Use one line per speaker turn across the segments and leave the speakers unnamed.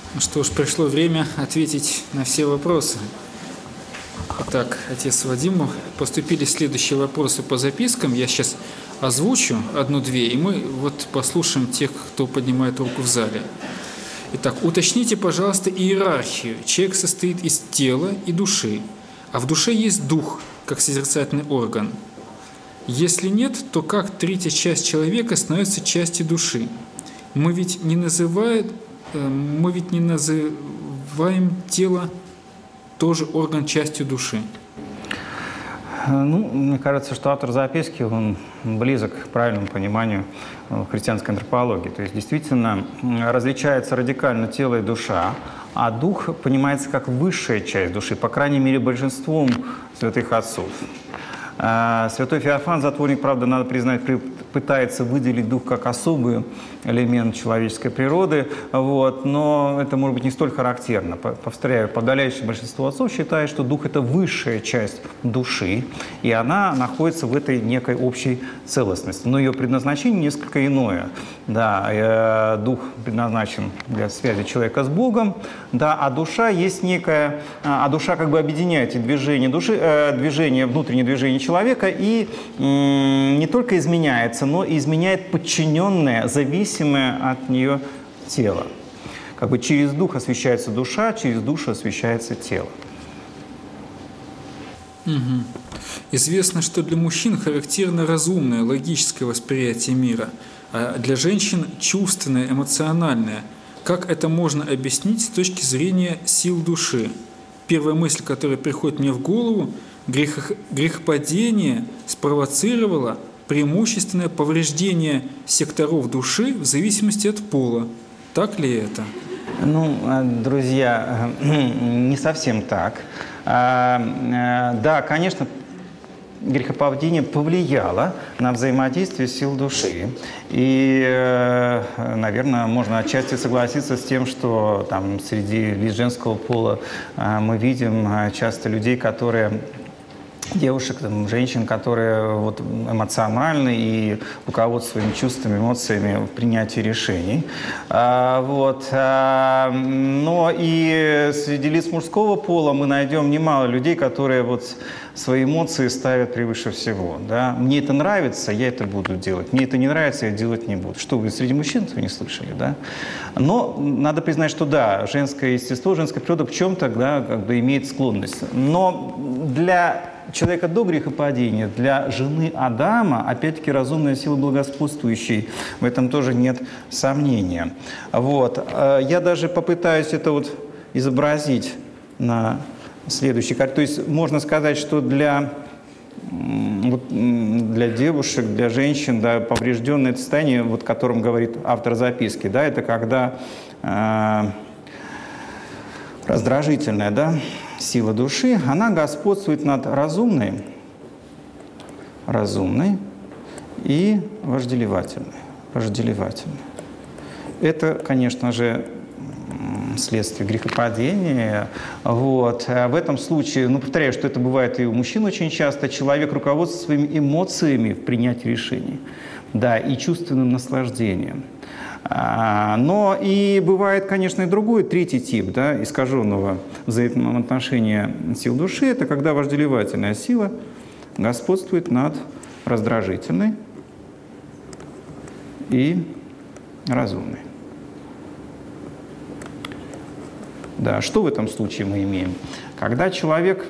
Ну что ж, пришло время ответить на все вопросы. Итак, отец Вадиму, поступили следующие вопросы по запискам. Я сейчас озвучу одну-две, и мы вот послушаем тех, кто поднимает руку в зале. Итак, уточните, пожалуйста, иерархию. Человек состоит из тела и души, а в душе есть дух, как созерцательный орган. Если нет, то как третья часть человека становится частью души? Мы ведь не называем тело тоже орган частью души.
Ну, мне кажется, что автор записки, он близок к правильному пониманию христианской антропологии. То есть действительно различается радикально тело и душа, а дух понимается как высшая часть души, по крайней мере, большинством святых отцов. Святой Феофан, затворник, правда, надо признать, пытается выделить дух как особый элемент человеческой природы, вот, но это, может быть, не столь характерно. Повторяю, подавляющее большинство отцов считает, что дух – это высшая часть души, и она находится в этой некой общей целостности. Но ее предназначение несколько иное. Да, дух предназначен для связи человека с Богом, да, а душа есть некая, а душа как бы объединяет эти движения души, внутреннее движение человека и не только изменяется, но и изменяет подчиненное, зависимое от нее тело. Как бы через дух освещается душа, через душу освещается тело.
Угу. Известно, что для мужчин характерно разумное, логическое восприятие мира, а для женщин чувственное, эмоциональное. Как это можно объяснить с точки зрения сил души? Первая мысль, которая приходит мне в голову: грехопадение спровоцировало преимущественное повреждение секторов души в зависимости от пола. Так ли это?
Ну, друзья, не совсем так. Да, конечно, грехопадение повлияло на взаимодействие сил души. И, наверное, можно отчасти согласиться с тем, что там среди лиц женского пола мы видим часто людей, девушек, женщин, которые вот эмоциональны и руководствуют своими чувствами, эмоциями в принятии решений. Но и среди лиц мужского пола мы найдем немало людей, которые вот свои эмоции ставят превыше всего. Да? Мне это нравится, я это буду делать. Мне это не нравится, я делать не буду. Что вы среди мужчин этого не слышали? Да? Но надо признать, что да, женское естество, женская природа в чем-то, да, как бы имеет склонность. Но для человека до грехопадения, для жены Адама, опять-таки, разумная сила благоспутствующей, в этом тоже нет сомнения. Вот. Я даже попытаюсь это вот изобразить на следующей карте. То есть можно сказать, что для девушек, для женщин, да, поврежденное состояние, вот, о котором говорит автор записки, да, это когда раздражительная, да, сила души, она господствует над разумной и вожделевательной. Это, конечно же, следствие грехопадения. Вот. В этом случае, повторяю, что это бывает и у мужчин очень часто, человек руководствуется своими эмоциями в принятии решений, да, и чувственным наслаждением. Но и бывает, конечно, и другой, третий тип, да, искаженного взаимоотношения сил души. Это когда вожделевательная сила господствует над раздражительной и разумной. Да, что в этом случае мы имеем? Когда человек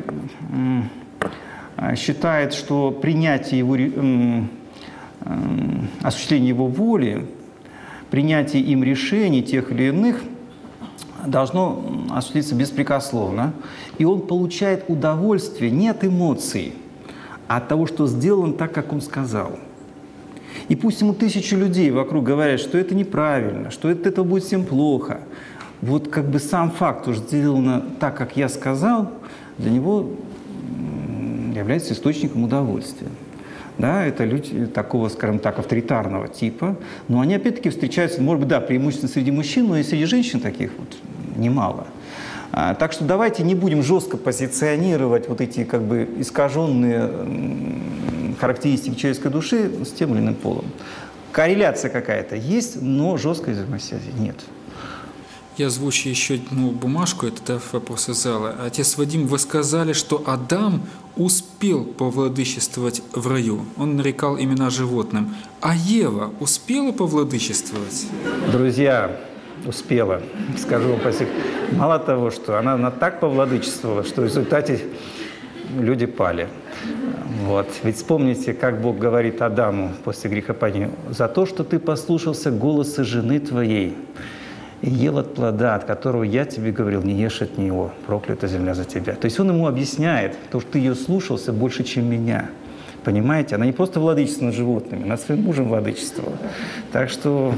считает, что принятие его, осуществление его воли, принятие им решений тех или иных должно осуществиться беспрекословно, и он получает удовольствие не от эмоций, а от того, что сделано так, как он сказал. И пусть ему 1000 людей вокруг говорят, что это неправильно, что от этого будет всем плохо, вот как бы сам факт, что сделано так, как я сказал, для него является источником удовольствия. Да, это люди такого, скажем так, авторитарного типа, но они опять-таки встречаются, может быть, да, преимущественно среди мужчин, но и среди женщин таких вот немало. Так что давайте не будем жестко позиционировать вот эти как бы искаженные характеристики человеческой души с тем или иным полом. Корреляция какая-то есть, но жесткой взаимосвязи нет.
Я озвучу еще одну бумажку, это вопрос из зала. Отец Вадим, вы сказали, что Адам успел повладычествовать в раю. Он нарекал имена животным. А Ева успела повладычествовать?
Друзья, успела. Скажу вам по секрету. Мало того, что она так повладычествовала, что в результате люди пали. Вот. Ведь вспомните, как Бог говорит Адаму после грехопадения: «За то, что ты послушался голоса жены твоей и ел от плода, от которого я тебе говорил, не ешь от него, проклята земля за тебя». То есть он ему объясняет, то, что ты ее слушался больше, чем меня. Понимаете? Она не просто владычествовала над животными, она своим мужем владычествовала. Так что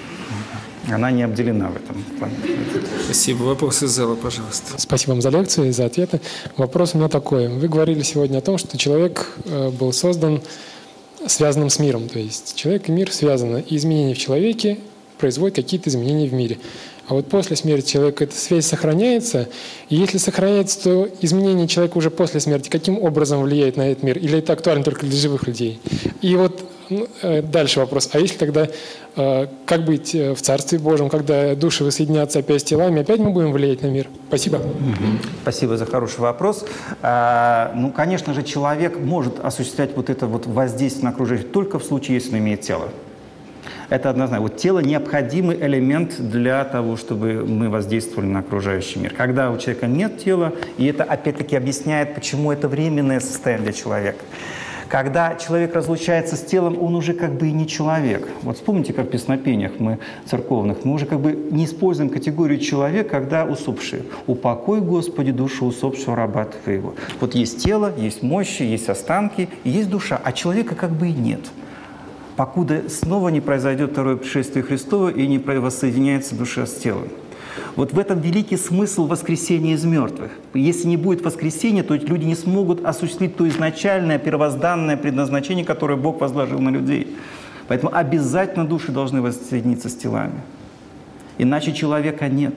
она не обделена в этом плане.
Спасибо. Вопрос из зала, пожалуйста.
Спасибо вам за лекцию и за ответы. Вопрос у меня такой. Вы говорили сегодня о том, что человек был создан связанным с миром. То есть человек и мир связаны. И изменения в человеке производят какие-то изменения в мире. А вот после смерти человека эта связь сохраняется. И если сохраняется, то изменение человека уже после смерти каким образом влияет на этот мир? Или это актуально только для живых людей? И вот дальше вопрос. А если тогда, как быть в Царстве Божьем, когда души воссоединятся опять с телами, опять мы будем влиять на мир? Спасибо.
Спасибо за хороший вопрос. Ну, конечно же, человек может осуществлять вот это вот воздействие на окружающих только в случае, если он имеет тело. Это однозначно. Вот тело – необходимый элемент для того, чтобы мы воздействовали на окружающий мир. Когда у человека нет тела, и это опять-таки объясняет, почему это временное состояние для человека. Когда человек разлучается с телом, он уже как бы и не человек. Вот вспомните, как в песнопениях мы церковных, мы уже как бы не используем категорию человек, когда усопшие. «Упокой, Господи, душу усопшего раба твоего». Вот есть тело, есть мощи, есть останки, и есть душа, а человека как бы и нет. Покуда снова не произойдет второе пришествие Христово и не воссоединяется душа с телом. Вот в этом великий смысл воскресения из мертвых. Если не будет воскресения, то люди не смогут осуществить то изначальное, первозданное предназначение, которое Бог возложил на людей. Поэтому обязательно души должны воссоединиться с телами. Иначе человека нет.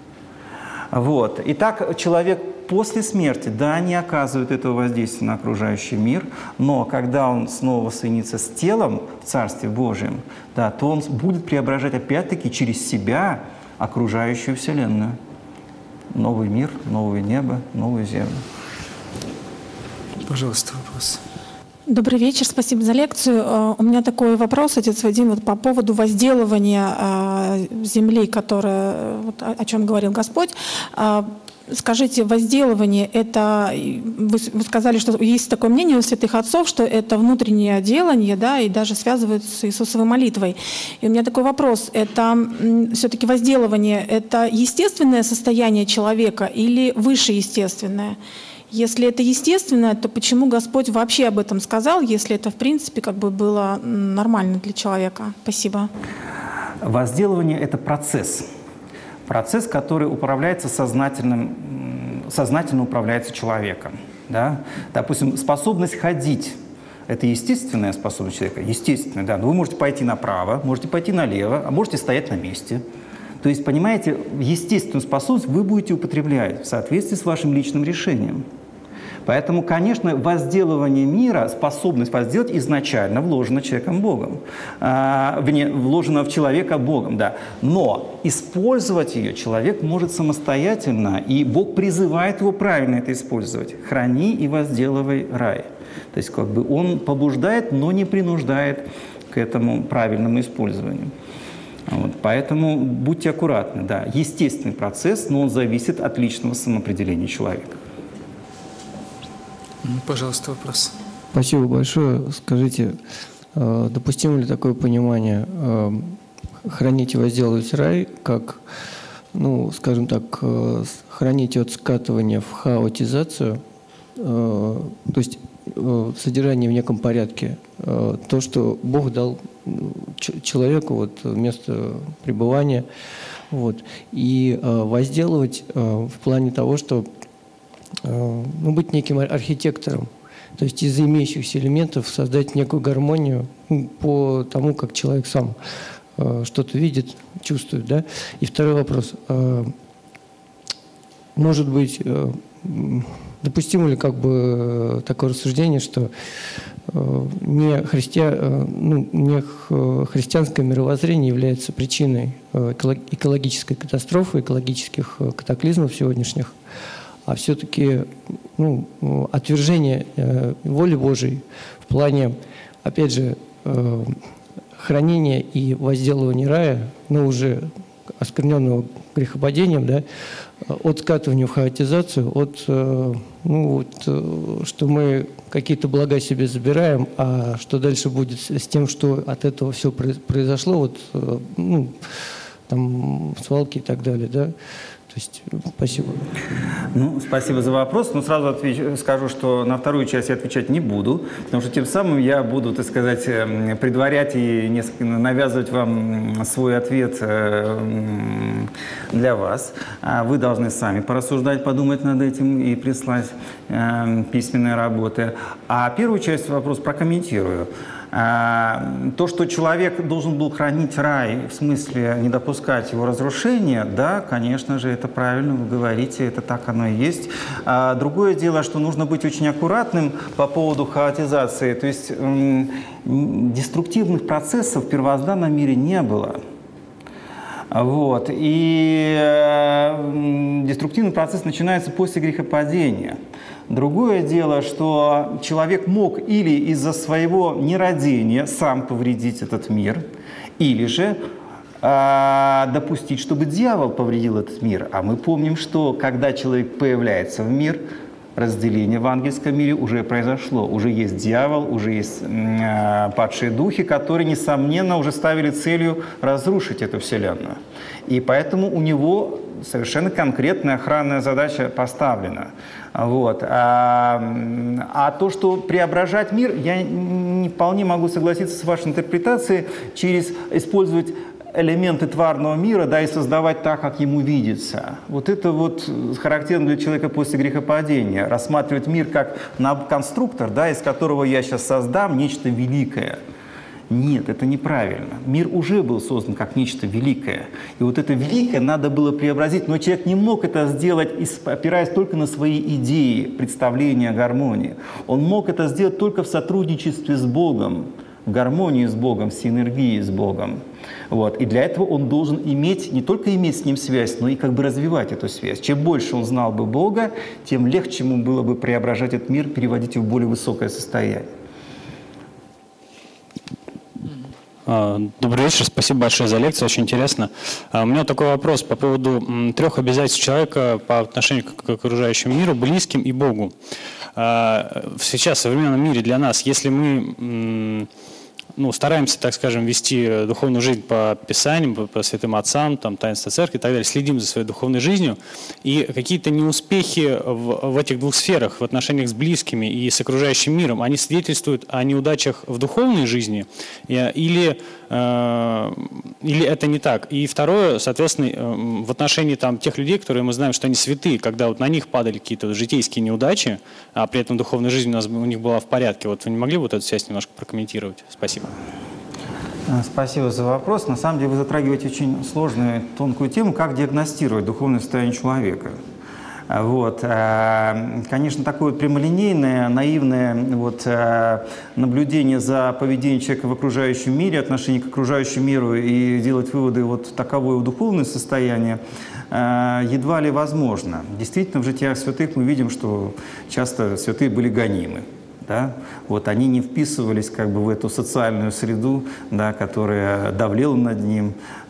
Вот. Итак, человек после смерти, да, не оказывает этого воздействия на окружающий мир, но когда он снова воссоединится с телом в Царстве Божьем, да, то он будет преображать опять-таки через себя окружающую Вселенную. Новый мир, новое небо, новую землю.
Пожалуйста, вопрос.
Добрый вечер, спасибо за лекцию. У меня такой вопрос, отец Вадим, вот по поводу возделывания земли, которая, вот, о чем говорил Господь. Скажите, возделывание – это, вы сказали, что есть такое мнение у святых отцов, что это внутреннее делание, да, и даже связывают с Иисусовой молитвой. И у меня такой вопрос, это все-таки возделывание – это естественное состояние человека или высшеестественное? Если это естественное, то почему Господь вообще об этом сказал, если это, в принципе, как бы было нормально для человека? Спасибо.
Возделывание – это процесс. Процесс, который управляется сознательно управляется человеком. Да? Допустим, способность ходить – это естественная способность человека? Естественная, да. Но вы можете пойти направо, можете пойти налево, а можете стоять на месте. То есть, понимаете, естественную способность вы будете употреблять в соответствии с вашим личным решением. Поэтому, конечно, возделывание мира, способность возделать изначально вложена человеком Богом. Вложена в человека Богом, да. Но использовать ее человек может самостоятельно, и Бог призывает его правильно это использовать. «Храни и возделывай рай». То есть как бы он побуждает, но не принуждает к этому правильному использованию. Вот, поэтому будьте аккуратны. Да. Естественный процесс, но он зависит от личного самоопределения человека.
Пожалуйста, вопрос.
Спасибо большое. Скажите, допустимо ли такое понимание хранить и возделывать рай, как, ну, скажем так, хранить от скатывания в хаотизацию, то есть содержание в неком порядке, то, что Бог дал человеку вот, место пребывания, вот, и возделывать в плане того, что быть неким архитектором, то есть из имеющихся элементов создать некую гармонию по тому, как человек сам что-то видит, чувствует. Да? И второй вопрос. Может быть, допустимо ли как бы такое рассуждение, что не христианское мировоззрение является причиной экологической катастрофы, экологических катаклизмов сегодняшних, а все-таки отвержение воли Божией в плане, опять же, хранения и возделывания рая, уже оскверненного грехопадением, да, от скатывания в хаотизацию, что мы какие-то блага себе забираем, а что дальше будет с тем, что от этого все произошло, свалки и так далее, да. То есть, спасибо.
Спасибо за вопрос. Но сразу скажу, что на вторую часть я отвечать не буду, потому что тем самым я буду, так сказать, предварять и несколько навязывать вам свой ответ для вас. Вы должны сами порассуждать, подумать над этим и прислать письменные работы. А первую часть вопроса прокомментирую. То, что человек должен был хранить рай, в смысле не допускать его разрушения, да, конечно же, это правильно, вы говорите, это так оно и есть. Другое дело, что нужно быть очень аккуратным по поводу хаотизации, то есть деструктивных процессов в первозданном мире не было. И деструктивный процесс начинается после грехопадения. Другое дело, что человек мог или из-за своего нерадения сам повредить этот мир, или же допустить, чтобы дьявол повредил этот мир. А мы помним, что когда человек появляется в мир, разделение в ангельском мире уже произошло. Уже есть дьявол, уже есть падшие духи, которые, несомненно, уже ставили целью разрушить эту вселенную. И поэтому у него совершенно конкретная охранная задача поставлена. А то, что преображать мир, я не вполне могу согласиться с вашей интерпретацией, использовать элементы тварного мира, да, и создавать так, как ему видится. Это характерно для человека после грехопадения. Рассматривать мир как конструктор, да, из которого я сейчас создам нечто великое. Нет, это неправильно. Мир уже был создан как нечто великое. И это великое надо было преобразить, но человек не мог это сделать, опираясь только на свои идеи, представления о гармонии. Он мог это сделать только в сотрудничестве с Богом, в гармонии с Богом, в синергии с Богом. И для этого он должен не только иметь с Ним связь, но и развивать эту связь. Чем больше он знал бы Бога, тем легче ему было бы преображать этот мир, переводить его в более высокое состояние.
Добрый вечер, спасибо большое за лекцию, очень интересно. У меня такой вопрос по поводу 3 обязательств человека по отношению к окружающему миру, близким и Богу. Сейчас в современном мире для нас, если мы стараемся, так скажем, вести духовную жизнь по Писаниям, по святым отцам, таинство церкви и так далее, следим за своей духовной жизнью, и какие-то неуспехи в этих 2 сферах, в отношениях с близкими и с окружающим миром, они свидетельствуют о неудачах в духовной жизни, или это не так? И второе, соответственно, в отношении тех людей, которые мы знаем, что они святые, когда на них падали какие-то житейские неудачи, а при этом духовная жизнь у них была в порядке. Вы не могли бы эту связь немножко прокомментировать? Спасибо.
Спасибо за вопрос. На самом деле вы затрагиваете очень сложную, тонкую тему, как диагностировать духовное состояние человека. Конечно, такое прямолинейное, наивное наблюдение за поведением человека в окружающем мире, отношение к окружающему миру и делать выводы таковое духовное состояние едва ли возможно. Действительно, в житиях святых мы видим, что часто святые были гонимы. Да? Они не вписывались в эту социальную среду, да, которая давлела над ним.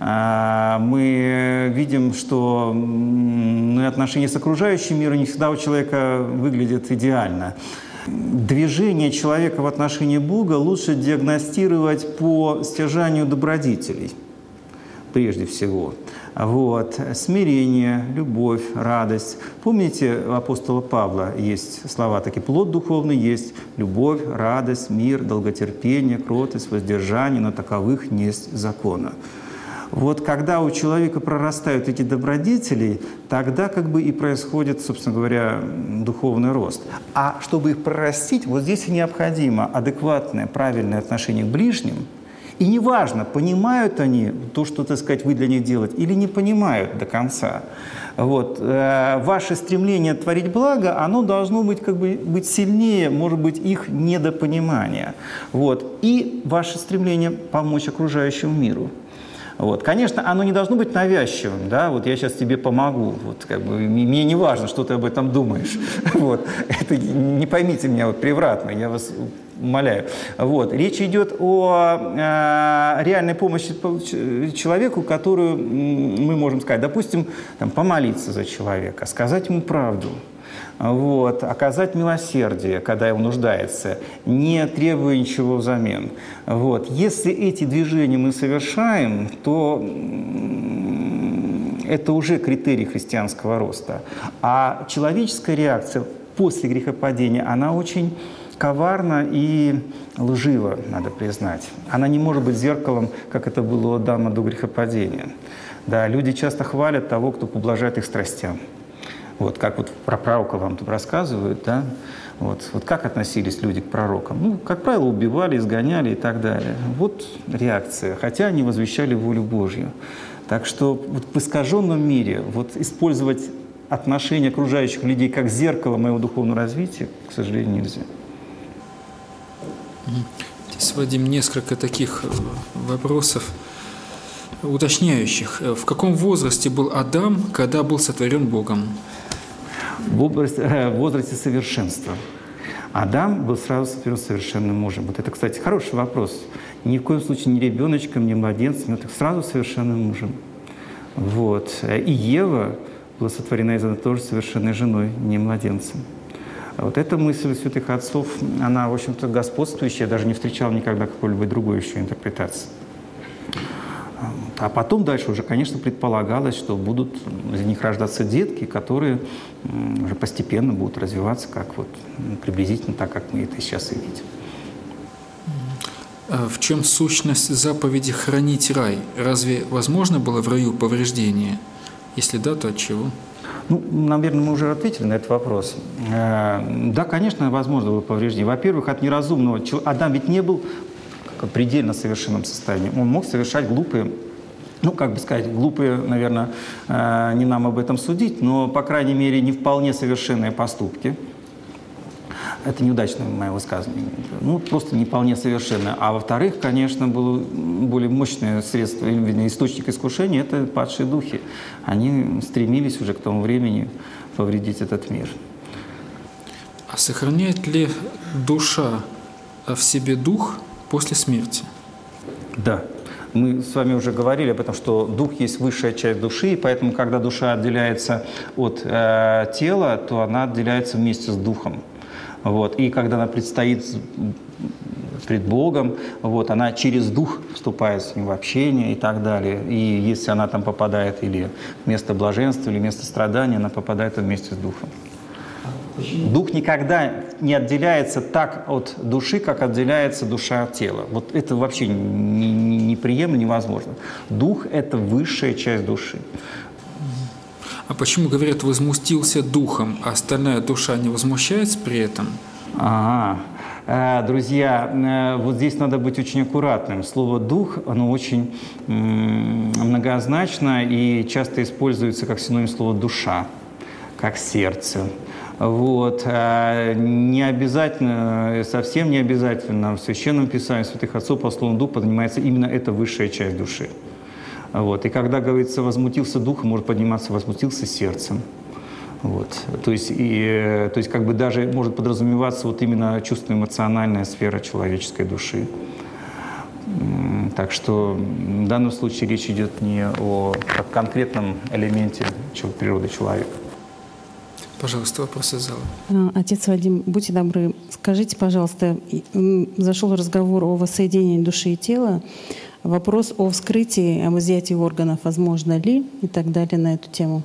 Мы видим, что отношения с окружающим миром не всегда у человека выглядят идеально. Движение человека в отношении Бога лучше диагностировать по стяжанию добродетелей, прежде всего. Смирение, любовь, радость. Помните, у апостола Павла есть слова такие: плод духовный есть любовь, радость, мир, долготерпение, кротость, воздержание, но таковых нет закона. Когда у человека прорастают эти добродетели, тогда и происходит, собственно говоря, духовный рост. А чтобы их прорастить, здесь и необходимо адекватное, правильное отношение к ближним И неважно, понимают они то, что, так сказать, вы для них делаете, или не понимают до конца. Вот. Ваше стремление творить благо, оно должно быть, как бы, быть сильнее, может быть, их недопонимания. Вот. И ваше стремление помочь окружающему миру. Вот. Конечно, оно не должно быть навязчивым, да, вот я сейчас тебе помогу, вот, как бы, мне не важно, что ты об этом думаешь, вот. Это, не поймите меня вот превратно, я вас умоляю. Вот. Речь идет о реальной помощи человеку, которую мы можем сказать, допустим, там, помолиться за человека, сказать ему правду. Вот, оказать милосердие, когда он нуждается, не требуя ничего взамен. Вот. Если эти движения мы совершаем, то это уже критерий христианского роста. А человеческая реакция после грехопадения, она очень коварна и лжива, надо признать. Она не может быть зеркалом, как это было у Адама до грехопадения. Да, люди часто хвалят того, кто поблажает их страстям. Вот как вот про пророка вам тут рассказывают, да? Вот как относились люди к пророкам? Ну, как правило, убивали, изгоняли и так далее. Вот реакция, хотя они возвещали волю Божью. Так что вот в искаженном мире вот использовать отношение окружающих людей как зеркало моего духовного развития, к сожалению, нельзя.
Здесь, Вадим, несколько таких вопросов уточняющих. В каком возрасте был Адам, когда был сотворен Богом?
В возрасте совершенства. Адам был сразу сотворен совершенным мужем. Вот это, кстати, хороший вопрос. Ни в коем случае не ребеночком, не младенцем, но сразу совершенным мужем. Вот. И Ева была сотворена из тоже совершенной женой, не младенцем. Вот эта мысль святых отцов, она, в общем-то, господствующая, я даже не встречал никогда какой-либо другой еще интерпретации. А потом дальше уже, конечно, предполагалось, что будут из них рождаться детки, которые уже постепенно будут развиваться, как вот приблизительно так, как мы это сейчас и видим.
В чем сущность заповеди «хранить рай»? Разве возможно было в раю повреждение? Если да, то от чего?
Ну, наверное, мы уже ответили на этот вопрос. Да, конечно, возможно было повреждение. Во-первых, от неразумного. Адам ведь не был в предельно совершенном состоянии. Он мог совершать глупые, ну, как бы сказать, глупые, наверное, не нам об этом судить, но, по крайней мере, не вполне совершенные поступки. Это неудачное мое высказывание. Ну, просто не вполне совершенное. А во-вторых, конечно, было более мощное средство, источник искушения – это падшие духи. Они стремились уже к тому времени повредить этот мир.
А сохраняет ли душа в себе дух после смерти?
Да. Мы с вами уже говорили об этом, что дух есть высшая часть души, и поэтому, когда душа отделяется от тела, то она отделяется вместе с духом. Вот. И когда она предстоит пред Богом, вот, она через дух вступает с ним в общение и так далее. И если она там попадает или в место блаженства, или в место страдания, она попадает вместе с духом. Дух никогда не отделяется так от души, как отделяется душа от тела. Вот это вообще неприемлемо, невозможно. Дух – это высшая часть души.
А почему, говорят, возмутился духом, а остальная душа не возмущается при этом?
Друзья, вот здесь надо быть очень аккуратным. Слово «дух», оно очень многозначно и часто используется как синоним слова «душа», как «сердце». Вот. Не обязательно, совсем не обязательно в Священном Писании святых отцов по слову «дух» поднимается именно эта высшая часть души. Вот. И когда говорится «возмутился духом», может подниматься «возмутился сердцем». Вот. То есть как бы даже может подразумеваться вот именно чувственно-эмоциональная сфера человеческой души. Так что в данном случае речь идет не о конкретном элементе природы человека.
Пожалуйста, вопрос из зала.
Отец Вадим, будьте добры, скажите, пожалуйста, зашел разговор о воссоединении души и тела. Вопрос о вскрытии, об изъятии органов, возможно ли, и так далее на эту тему.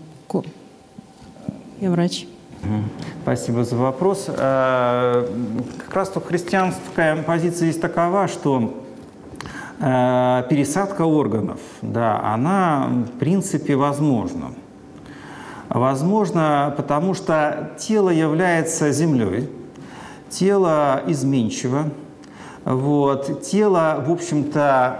Я врач.
Спасибо за вопрос. Как раз то христианская позиция есть такова, что пересадка органов, да, она в принципе возможна. Возможно, потому что тело является землей, тело изменчиво. Вот. Тело, в общем-то,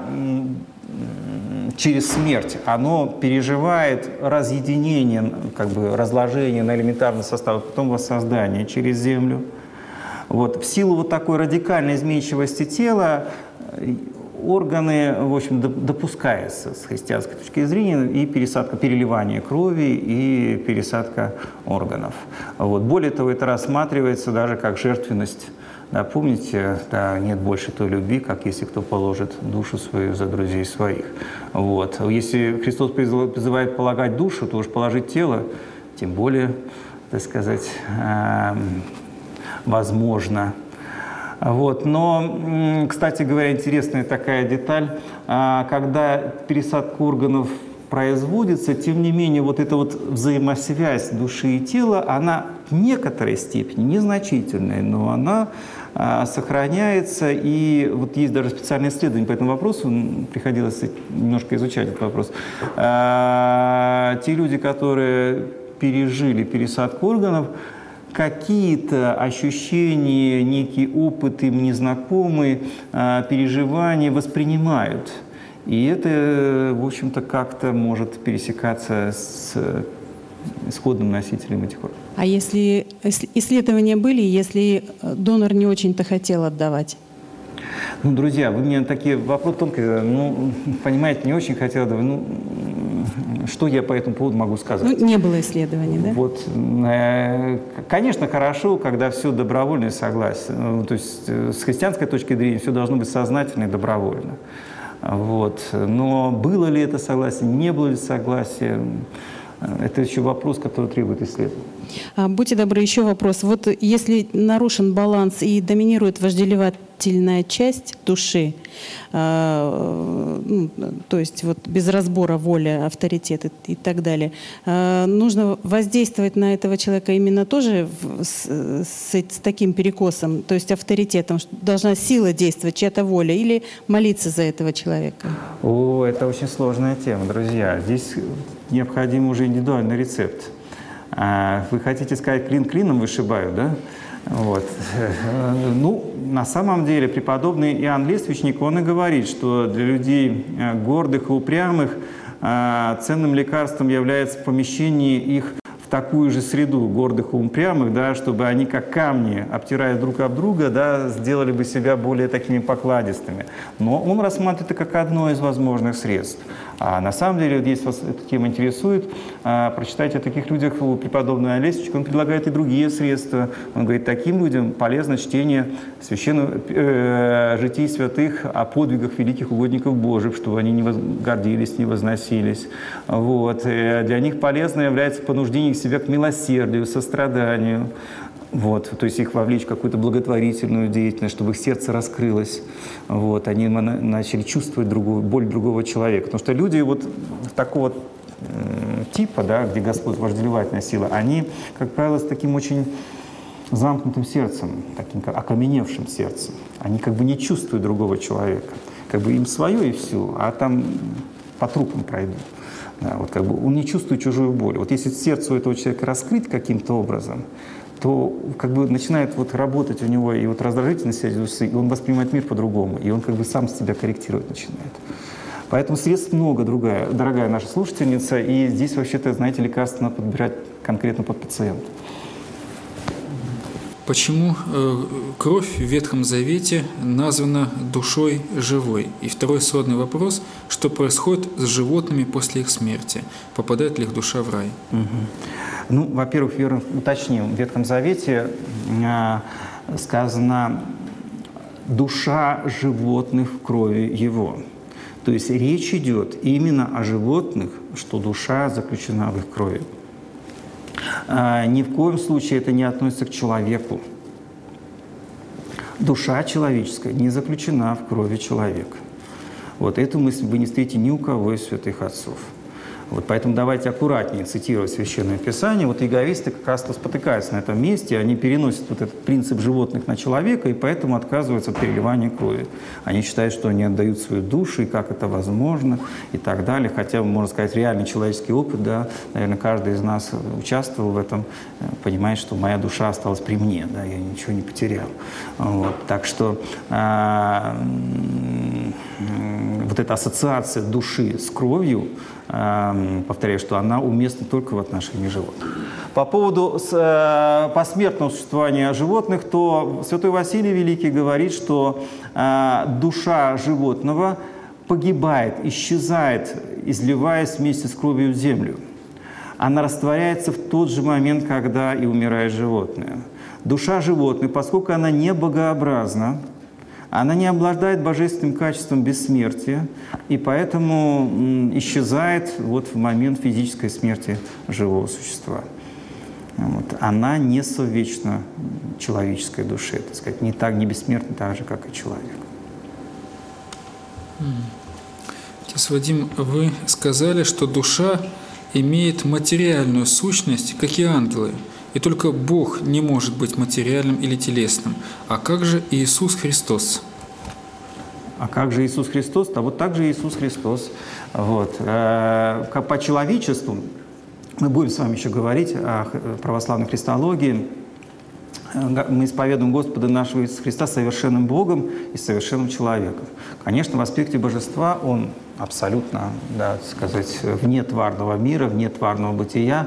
через смерть, оно переживает разъединение, как бы разложение на элементарный состав, потом воссоздание через землю. Вот. В силу вот такой радикальной изменчивости тела органы, в общем, допускаются с христианской точки зрения, и пересадка, переливание крови и пересадка органов. Вот. Более того, это рассматривается даже как жертвенность. Да, помните, да, нет больше той любви, как если кто положит душу свою за друзей своих. Вот. Если Христос призывает полагать душу, то уж положить тело, тем более, так сказать, возможно. Вот. Но, кстати говоря, интересная такая деталь, когда пересадка органов производится, тем не менее, вот эта вот взаимосвязь души и тела, она в некоторой степени, незначительная, но она сохраняется. И вот есть даже специальные исследования по этому вопросу, приходилось немножко изучать этот вопрос. Те люди, которые пережили пересадку органов, какие-то ощущения, некий опыт им незнакомый, переживания воспринимают. И это, в общем-то, как-то может пересекаться с исходным носителем этих органов.
А если исследования были, если донор не очень-то хотел отдавать?
Ну, друзья, вы мне такие вопросы тонкие, ну, понимаете, не очень хотел отдавать. Ну, что я по этому поводу могу сказать?
Ну, не было исследований, да?
Вот, конечно, хорошо, когда все добровольное согласие. То есть с христианской точки зрения все должно быть сознательно и добровольно. Вот. Но было ли это согласие, не было ли согласия, это еще вопрос, который требует исследования.
Будьте добры, еще вопрос. Вот если нарушен баланс и доминирует вожделевательная часть души, то есть вот без разбора воля, авторитет и так далее, нужно воздействовать на этого человека именно тоже с таким перекосом, то есть авторитетом, что должна сила действовать, чья-то воля, или молиться за этого человека?
О, это очень сложная тема, друзья. Здесь необходим уже индивидуальный рецепт. Вы хотите сказать, клин клином вышибают, да? Вот. Ну, на самом деле, преподобный Иоанн Лествичник, он и говорит, что для людей гордых и упрямых ценным лекарством является помещение их в такую же среду гордых и упрямых, да, чтобы они, как камни, обтирая друг об друга, да, сделали бы себя более такими покладистыми. Но он рассматривает это как одно из возможных средств. А на самом деле, если вас эта тема интересует, прочитайте о таких людях у преподобного Иоанна Лествичника. Он предлагает и другие средства. Он говорит, таким людям полезно чтение священных житий святых о подвигах великих угодников Божьих, чтобы они не гордились, не возносились. Вот. Для них полезно является понуждение себя к милосердию, состраданию. Вот, то есть их вовлечь в какую-то благотворительную деятельность, чтобы их сердце раскрылось. Вот, они начали чувствовать боль другого человека. Потому что люди вот такого типа, да, где Господь вожделевательная сила, они, как правило, с таким очень замкнутым сердцем, таким как окаменевшим сердцем. Они как бы не чувствуют другого человека. Как бы им свое и все, а там по трупам пройдут. Да, вот как бы он не чувствует чужую боль. Вот если сердце у этого человека раскрыть каким-то образом, то как бы начинает вот работать у него и вот раздражительность души, и он воспринимает мир по-другому, и он как бы сам себя корректировать начинает. Поэтому средств много, дорогая наша слушательница, и здесь вообще-то, знаете, лекарства надо подбирать конкретно под пациента.
Почему кровь в Ветхом Завете названа душой живой? И второй сродный вопрос, что происходит с животными после их смерти? Попадает ли их душа в рай?
Угу. Ну, во-первых, уточним, в Ветхом Завете сказано «душа животных в крови его». То есть речь идет именно о животных, что душа заключена в их крови. Ни в коем случае это не относится к человеку. Душа человеческая не заключена в крови человека. Вот эту мысль вы не встретите ни у кого из святых отцов. Вот поэтому давайте аккуратнее цитировать Священное Писание. Вот иеговисты как раз спотыкаются на этом месте, они переносят вот этот принцип животных на человека, и поэтому отказываются от переливания крови. Они считают, что они отдают свою душу, и как это возможно, и так далее. Хотя, можно сказать, реальный человеческий опыт, да, наверное, каждый из нас участвовал в этом, понимает, что моя душа осталась при мне, да, я ничего не потерял. Вот. Так что вот эта ассоциация души с кровью, повторяю, что она уместна только в отношении животных. По поводу посмертного существования животных, то святой Василий Великий говорит, что душа животного погибает, исчезает, изливаясь вместе с кровью в землю. Она растворяется в тот же момент, когда и умирает животное. Душа животных, поскольку она не богообразна, она не обладает божественным качеством бессмертия, и поэтому исчезает вот в момент физической смерти живого существа. Вот. Она не совечна человеческой душе, так сказать, не бессмертна так же, как и человек.
Отец Вадим, вы сказали, что душа имеет материальную сущность, как и ангелы. И только Бог не может быть материальным или телесным. А как же Иисус Христос?
А как же Иисус Христос? Да вот так же Иисус Христос. Вот. По человечеству, мы будем с вами еще говорить о православной христологии, мы исповедуем Господа нашего Иисуса Христа совершенным Богом и совершенным человеком. Конечно, в аспекте божества Он абсолютно, да, сказать, вне тварного мира, вне тварного бытия,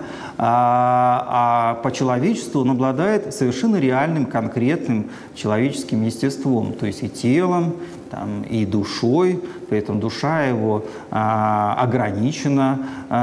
а по человечеству Он обладает совершенно реальным, конкретным человеческим естеством, то есть и телом, там, и душой, при этом душа Его ограничена,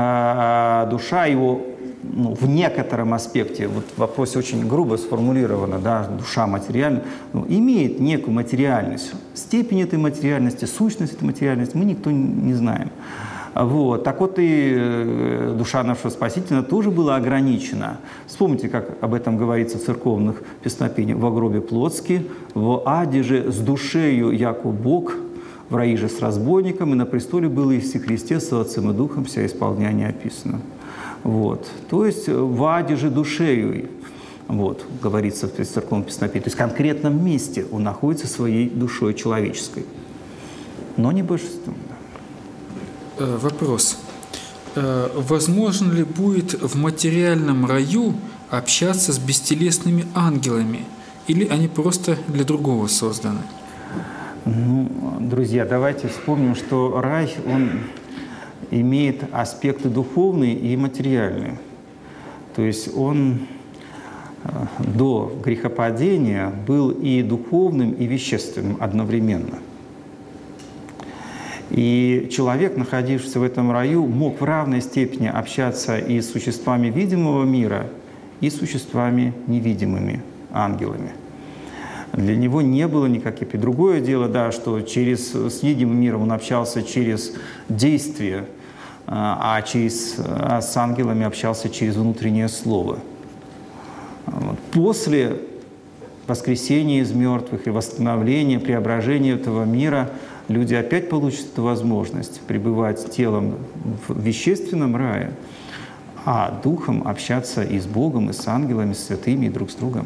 душа Его в некотором аспекте, вот в вопросе очень грубо сформулировано, да, душа материальна, имеет некую материальность. Степень этой материальности, сущность этой материальности мы никто не знаем. Вот. Так вот и душа нашего Спасителя тоже была ограничена. Вспомните, как об этом говорится в церковных песнопениях. «Во гробе плотски, в аде же с душею, яко Бог, в раю же с разбойником, и на престоле было и все Христе со Отцем и Духом вся исполнение описано». Вот. То есть в аде же душею, вот, говорится в церковном песнопении. То есть в конкретном месте он находится своей душой человеческой, но не божеством. Да.
Вопрос. Возможно ли будет в материальном раю общаться с бестелесными ангелами? Или они просто для другого созданы?
Ну, друзья, давайте вспомним, что рай, он имеет аспекты духовные и материальные. То есть он до грехопадения был и духовным, и вещественным одновременно. И человек, находившийся в этом раю, мог в равной степени общаться и с существами видимого мира, и с существами невидимыми, ангелами. Для него не было никаких. И другое дело, да, что с видимым миром он общался через действие, а с ангелами общался через внутреннее слово. После воскресения из мертвых и восстановления, преображения этого мира люди опять получат эту возможность пребывать телом в вещественном рае, а духом общаться и с Богом, и с ангелами, с святыми, и друг с другом.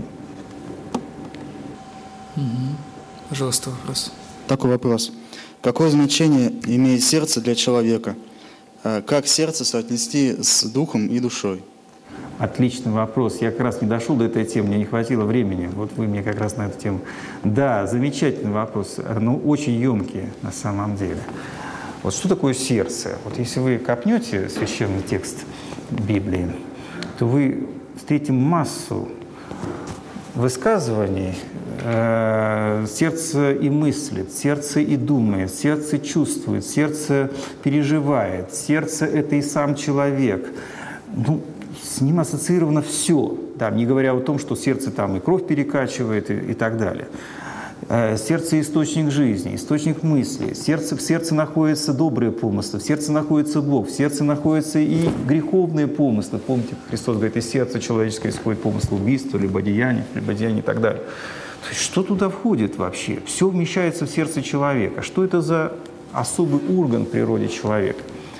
Пожалуйста, вопрос.
Такой вопрос. Какое значение имеет сердце для человека? Как сердце соотнести с духом и душой?
Отличный вопрос. Я как раз не дошел до этой темы, мне не хватило времени. Вот вы мне как раз на эту тему. Да, замечательный вопрос, но очень емкий на самом деле. Вот что такое сердце? Вот если вы копнете священный текст Библии, то вы встретите массу высказываний. Сердце и мыслит, сердце и думает, сердце чувствует, сердце переживает, сердце – это и сам человек. Ну, с ним ассоциировано все, да, не говоря о том, что сердце там и кровь перекачивает и так далее. Сердце – источник жизни, источник мысли. В сердце находятся добрые помыслы, в сердце находится Бог, в сердце находятся и греховные помыслы. Помните, Христос говорит, из сердца человеческого исходит помысл убийства, либо деяния и так далее. То есть что туда входит вообще? Все вмещается в сердце человека. Что это за особый орган в природе человека?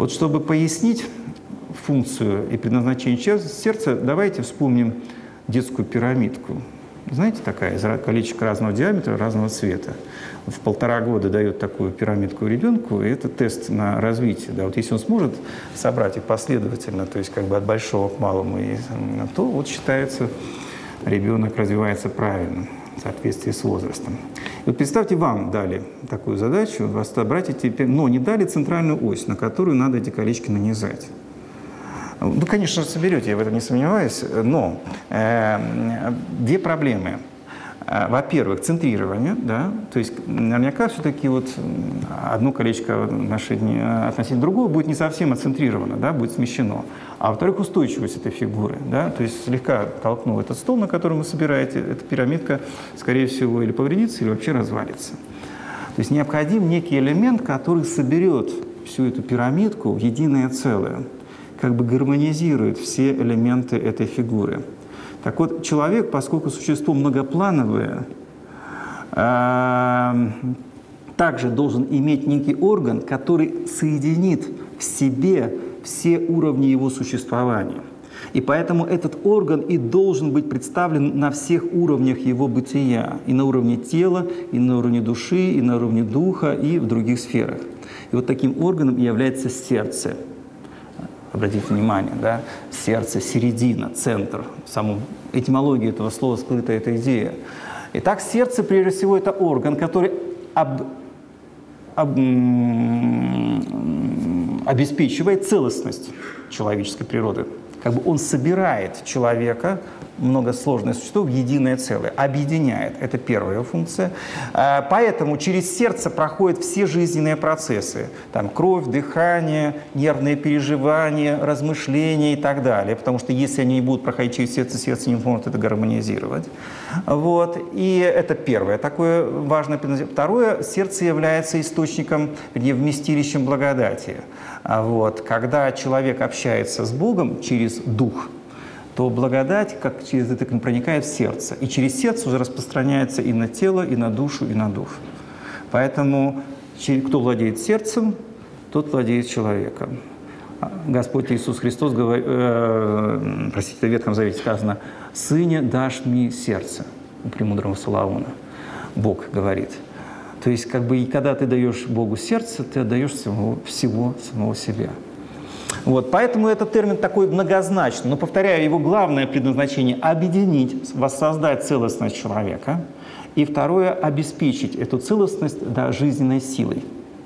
Вот чтобы пояснить функцию и предназначение сердца, давайте вспомним детскую пирамидку. Знаете, такая, колечко разного диаметра, разного цвета. В 1,5 года дают такую пирамидку ребенку, и это тест на развитие. Да, вот если он сможет собрать их последовательно, то есть как бы от большого к малому, то вот считается, ребенок развивается правильно, в соответствии с возрастом. И вот представьте, вам дали такую задачу, вас собрать эти, но не дали центральную ось, на которую надо эти колечки нанизать. Ну, конечно же, соберете, я в этом не сомневаюсь, но две проблемы. Во-первых, центрирование, да, то есть наверняка все-таки вот одно колечко относительно другого будет не совсем отцентрировано, да, будет смещено. А во-вторых, устойчивость этой фигуры, да, то есть слегка толкнув этот стол, на котором вы собираете, эта пирамидка, скорее всего, или повредится, или вообще развалится. То есть необходим некий элемент, который соберет всю эту пирамидку в единое целое, как бы гармонизирует все элементы этой фигуры. Так вот, человек, поскольку существо многоплановое, также должен иметь некий орган, который соединит в себе все уровни его существования. И поэтому этот орган и должен быть представлен на всех уровнях его бытия. И на уровне тела, и на уровне души, и на уровне духа, и в других сферах. И вот таким органом является сердце. Обратите внимание, да? Сердце, середина, центр. В самой этимологии этого слова скрыта эта идея. Итак, сердце, прежде всего, это орган, который обеспечивает целостность человеческой природы. Как бы он собирает человека, многосложное существо, в единое целое, объединяет. Это первая его функция. Поэтому через сердце проходят все жизненные процессы. Там кровь, дыхание, нервные переживания, размышления и так далее. Потому что если они не будут проходить через сердце, сердце не может это гармонизировать. Вот. И это первое такое важное предназначение. Второе, сердце является источником, вернее, вместилищем благодати. Вот. Когда человек общается с Богом через дух, то благодать, как через это проникает в сердце. И через сердце уже распространяется и на тело, и на душу, и на дух. Поэтому кто владеет сердцем, тот владеет человеком. Господь Иисус Христос, простите, в Ветхом Завете сказано: «Сыне, дашь мне сердце», у премудрого Соломона. Бог говорит. То есть, как бы, и когда ты даешь Богу сердце, ты отдаешь всего самого себя. Вот, поэтому этот термин такой многозначный. Но, повторяю, его главное предназначение – объединить, воссоздать целостность человека. И второе – обеспечить эту целостность, да, жизненной силой.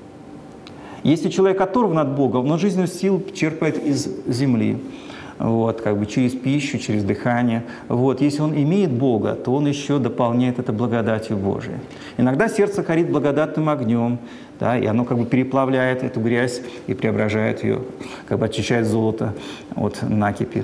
Если человек оторван от Бога, он жизненную силу черпает из земли. Вот, как бы через пищу, через дыхание. Вот, если он имеет Бога, то он еще дополняет это благодатью Божией. Иногда сердце горит благодатным огнем, да, и оно как бы переплавляет эту грязь и преображает ее, как бы очищает золото от накипи.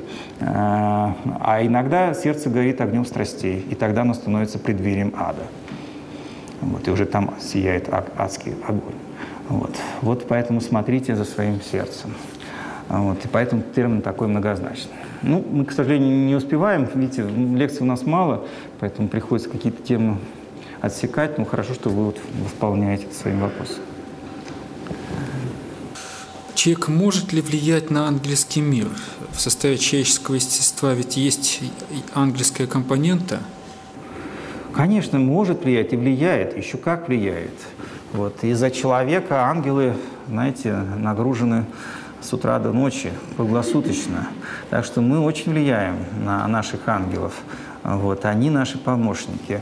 А иногда сердце горит огнем страстей, и тогда оно становится преддверием ада. Вот, и уже там сияет адский огонь. Вот поэтому смотрите за своим сердцем. Вот, и поэтому термин такой многозначный. Ну, мы, к сожалению, не успеваем. Видите, лекций у нас мало, поэтому приходится какие-то темы отсекать. Но хорошо, что вы восполняете своим вопросом.
Человек может ли влиять на ангельский мир? В составе человеческого естества ведь есть ангельская компонента.
Конечно, может влиять и влияет. Еще как влияет. Вот. Из-за человека ангелы, знаете, нагружены с утра до ночи, круглосуточно. Так что мы очень влияем на наших ангелов. Вот, они наши помощники.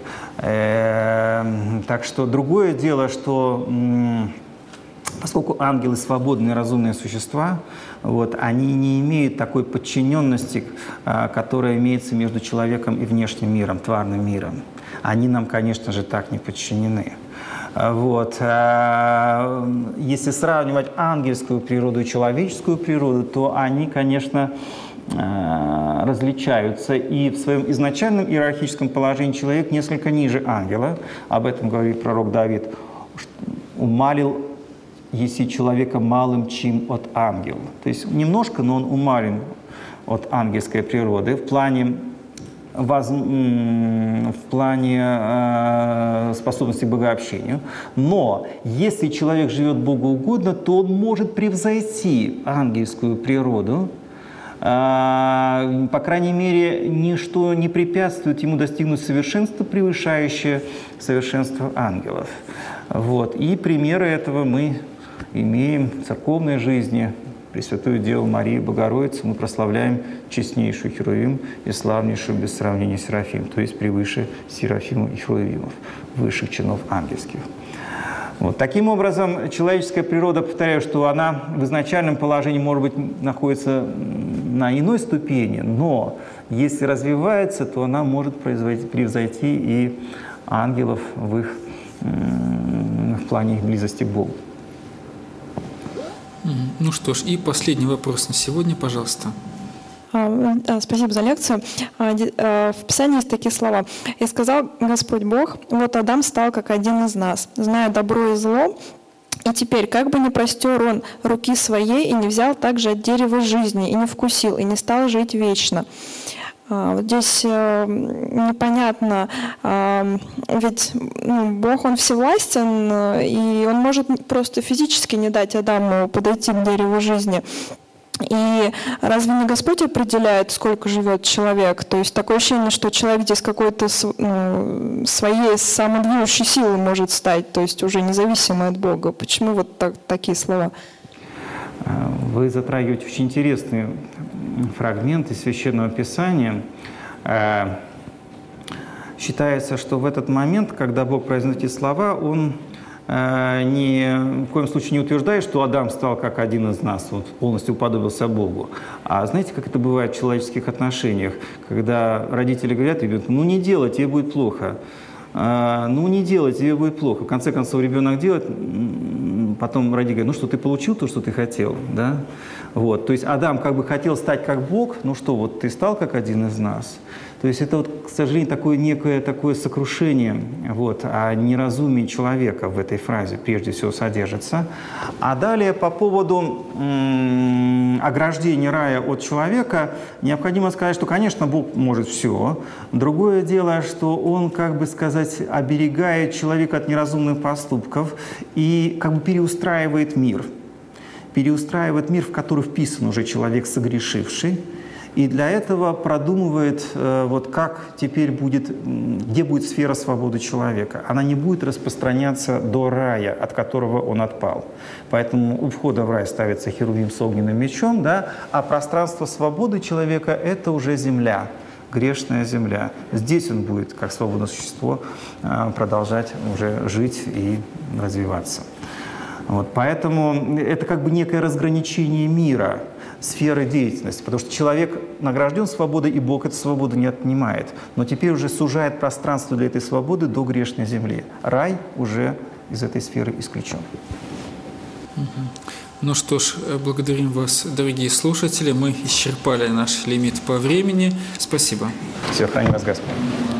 Так что другое дело, что поскольку ангелы свободные разумные существа, вот, они не имеют такой подчиненности, которая имеется между человеком и внешним миром, тварным миром. Они нам, конечно же, так не подчинены. Вот. Если сравнивать ангельскую природу и человеческую природу, то они, конечно, различаются. И в своем изначальном иерархическом положении человек несколько ниже ангела. Об этом говорит пророк Давид. «Умалил еси человека малым, чем от ангела». То есть немножко, но он умален от ангельской природы в плане в плане способности к богообщению. Но если человек живет богоугодно, то он может превзойти ангельскую природу. По крайней мере, ничто не препятствует ему достигнуть совершенства, превышающее совершенство ангелов. Вот. И примеры этого мы имеем в церковной жизни. Пресвятую Деву Марию Богородицу мы прославляем честнейшую Херувим и славнейшую без сравнения Серафим, то есть превыше Серафимов и Херувимов, высших чинов ангельских. Вот. Таким образом, человеческая природа, повторяю, что она в изначальном положении, может быть, находится на иной ступени, но если развивается, то она может превзойти и ангелов в плане их близости к Богу.
Ну что ж, и последний вопрос на сегодня, пожалуйста.
Спасибо за лекцию. В Писании есть такие слова. «И сказал Господь Бог, вот Адам стал как один из нас, зная добро и зло, и теперь, как бы не простер он руки своей и не взял также от дерева жизни, и не вкусил, и не стал жить вечно». Вот здесь непонятно, ведь Бог, Он всевластен, и Он может просто физически не дать Адаму подойти к дереву жизни. И разве не Господь определяет, сколько живет человек? То есть такое ощущение, что человек здесь какой-то своей самодвижущей силой может стать, то есть уже независимо от Бога. Почему вот такие слова?
Вы затрагиваете очень интересные фрагменты Священного Писания. Считается, что в этот момент, когда Бог произносит эти слова, Он ни в коем случае не утверждает, что Адам стал как один из нас, вот, полностью уподобился Богу. А знаете, как это бывает в человеческих отношениях, когда родители говорят ребенку: ну не делай, тебе будет плохо. Ну не делай, тебе будет плохо. В конце концов ребенок делает, потом родители говорят: ну что, ты получил то, что ты хотел, да? Вот. То есть Адам как бы хотел стать как Бог, ну что, вот ты стал как один из нас. То есть это, вот, к сожалению, такое некое такое сокрушение, вот, о неразумии человека в этой фразе прежде всего содержится. А далее по поводу ограждения рая от человека необходимо сказать, что, конечно, Бог может все. Другое дело, что Он, как бы сказать, оберегает человека от неразумных поступков и как бы переустраивает мир. Переустраивает мир, в который вписан уже человек согрешивший. И для этого продумывает, вот как теперь будет, где будет сфера свободы человека. Она не будет распространяться до рая, от которого он отпал. Поэтому у входа в рай ставится херувим с огненным мечом, да, а пространство свободы человека – это уже земля, грешная земля. Здесь он будет, как свободное существо, продолжать уже жить и развиваться. Вот, поэтому это как бы некое разграничение мира, сферы деятельности, потому что человек награжден свободой, и Бог эту свободу не отнимает, но теперь уже сужает пространство для этой свободы до грешной земли. Рай уже из этой сферы исключен.
Ну что ж, благодарим вас, дорогие слушатели. Мы исчерпали наш лимит по времени. Спасибо.
Всего храни вас Господь.